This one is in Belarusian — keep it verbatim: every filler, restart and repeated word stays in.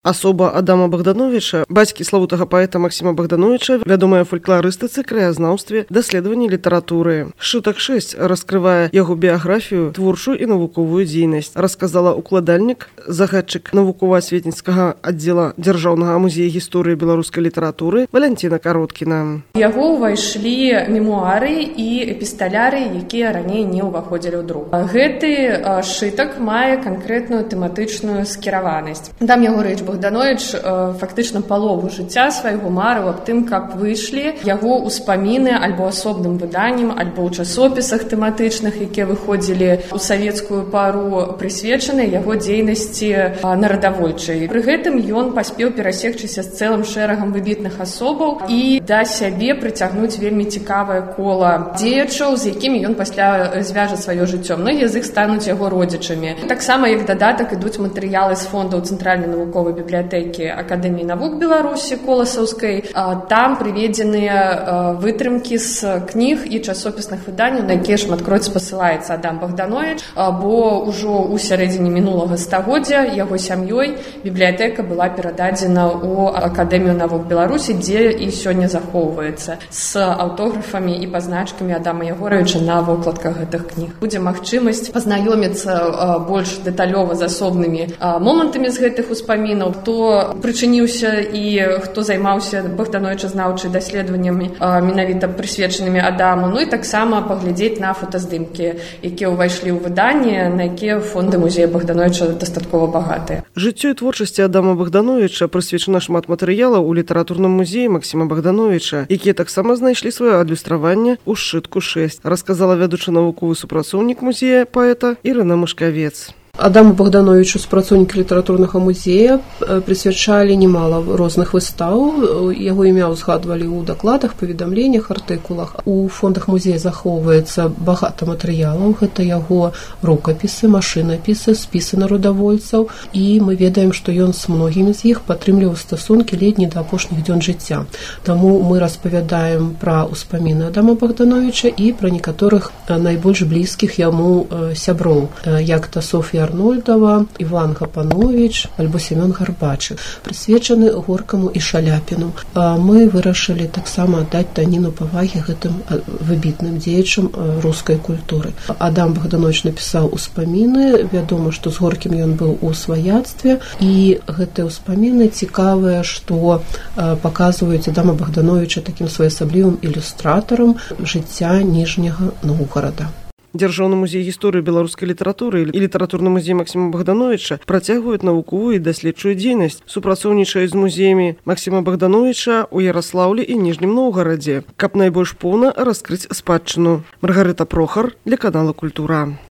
Асоба Адама Богдановича, бацькі славутага паэта Максима Богдановича, вядомая фолькларыстыцы, краязнаўстве, даследаванні літаратуры. Сшытак шэсць раскрывае яго біяграфію, творчую і навуковую дзейнасць, расказала укладальнік, загадчык навукова-асветніцкага аддзела Дзяржаўнага музея гісторыі беларускай літаратуры Валянціна Кароткіна. Яго ўвайшлі мемуары і эпісталяры, якія раней не ўваходзілі ў друк. Гэты сшытак мае канкрэтную тэматычную скіраванасць. Там яго рэч Богданович фактычна палову жыцця свайго марыў аб тым, каб выйшлі яго ўспаміны альбо асобным выданнем, альбо ў часопісах тэматычных, якія выходзілі ў савецкую пару, прысвечаны яго дзейнасці нарадавольчай. Пры гэтым ён паспеў перасекчыся з цэлым шэрагам выбітных асобаў і да сябе прыцягнуць вельмі цікавае кола дзеячаў, з якімі ён пасля звяжа сваё жыццё. Многія з іх стануць яго родзічамі. Таксама як дадатак ідуць матэрыялы з фондаў Цэнтральнай навуковай бібліятэкі Акадэміі навук Беларусі Коласаўскай. Там прыведзеныя вытрымкі з кніг і часопісных выданняў, на якія шматкроць спасылаецца Адам Богданович, бо ўжо ў сярэдзіне мінулага стагоддзя яго сям'ёй бібліятэка была перададзена ў Акадэмію навук Беларусі, дзе і сёння захоўваецца з аўтографамі і пазначкамі Адама Ягоровича на вокладках гэтых кніг. Будзе магчымасць пазнаёміцца больш дэталёва з асобнымі момантамі з гэтых успамінаў, хто прычыніўся і хто займаўся богдановічазнаўчай даследаваннямі менавіта прысвечанымі Адаму, ну і таксама паглядзець на фотаздымкі, якія ўвайшлі ў выданне, на якія фонды музея Богдановича дастаткова багатыя. Жыццю і творчасці Адама Богдановича прысвечана шмат матэрыялаў у літаратурным музеі Максима Богдановича, якія таксама знайшлі сваё адлюстраванне ў сшытку шэсць, расказала вядучы навуковы супрацоўнік музея паэта Ірына Мышкавец. Адаму Богдановичу супрацоўнікі літаратурнага музея прысвячалі немало розных выстаў. Яго імя ўзгадвалі ў дакладах, паведамленнях, артыкулах. У фондах музея захоўваецца багата матэрыялаў. Гэта яго рукапісы, машынапісы, спісы народавольцаў. І мы ведаем, што ён з многімі з іх падтрымліваў стасункі ледзь не да апошніх дзён жыцця. Таму мы распавядаем пра ўспаміны Адама Богдановича і пра некаторых найбольш блізкіх яму сяброў, як та Софія Арнольдова, Іван Гапанович альбо Семён Гарбачы, прысвечаны Горкаму і Шаляпіну. Мы вырашылі таксама даць даніну павагі гэтым выбітным дзеячам рускай культуры. Адам Богданович напісаў успаміны, вядома, што з Горкім ён быў у сваяцтве, і гэтыя ўспаміны цікавыя, што паказваюць Адама Богдановича такім своеасаблівым ілюстратарам жыцця Ніжняга Новгарада. Дзяржаўны музей гісторыі беларускай літаратуры і літаратурны музей Максима Богдановича працягваюць навуковую і даследчую дзейнасць, супрацоўнічаюць з музеямі Максима Богдановича ў Яраслаўлі і Ніжнім Новгарадзе, каб найбольш поўна раскрыць спадчыну. Маргарыта Прохар для канала Культура.